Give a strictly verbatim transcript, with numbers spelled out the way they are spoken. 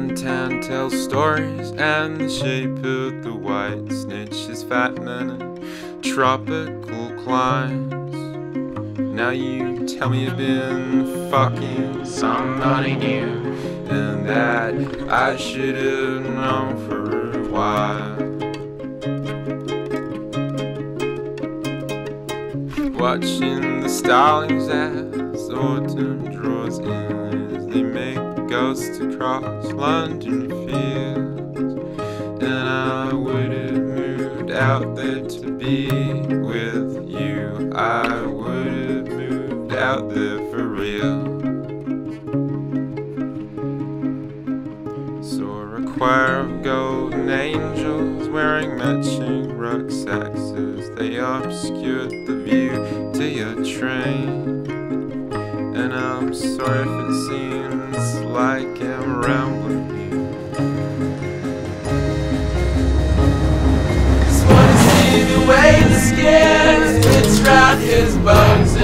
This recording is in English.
Suntan tells stories, and the shape of the white snitch is fat men in tropical climes. Now you tell me you've been fucking somebody new, and that I should have known for a while. Watching the starlings as autumn draws in, as they make ghosts across London fields. And I would have moved out there to be with you. I would have moved out there for real. Saw a choir of golden angels wearing matching rucksacks as they obscured the view to your train. And I'm sorry if it seems like I'm rambling here. Just wanna see the way the skin fits round his bones.